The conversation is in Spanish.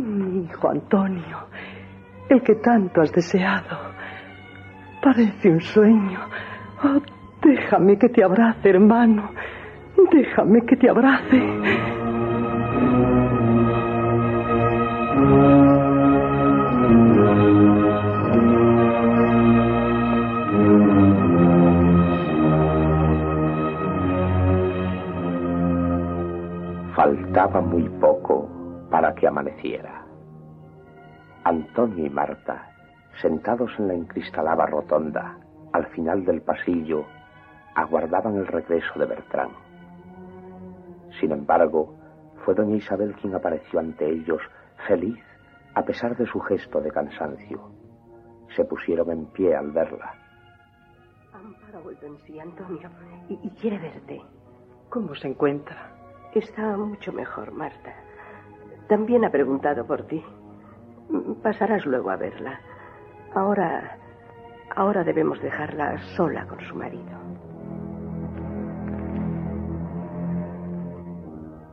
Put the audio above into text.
Mi hijo Antonio, el que tanto has deseado. Parece un sueño. Oh, déjame que te abrace, hermano. Déjame que te abrace. Faltaba muy poco para que amaneciera. Antonio y Marta, sentados en la encristalada rotonda, al final del pasillo, aguardaban el regreso de Bertrán. Sin embargo, fue doña Isabel quien apareció ante ellos, feliz, a pesar de su gesto de cansancio. Se pusieron en pie al verla. Amparo ha vuelto en sí, Antonio, y quiere verte. ¿Cómo se encuentra? Está mucho mejor, Marta. También ha preguntado por ti. Pasarás luego a verla. Ahora debemos dejarla sola con su marido.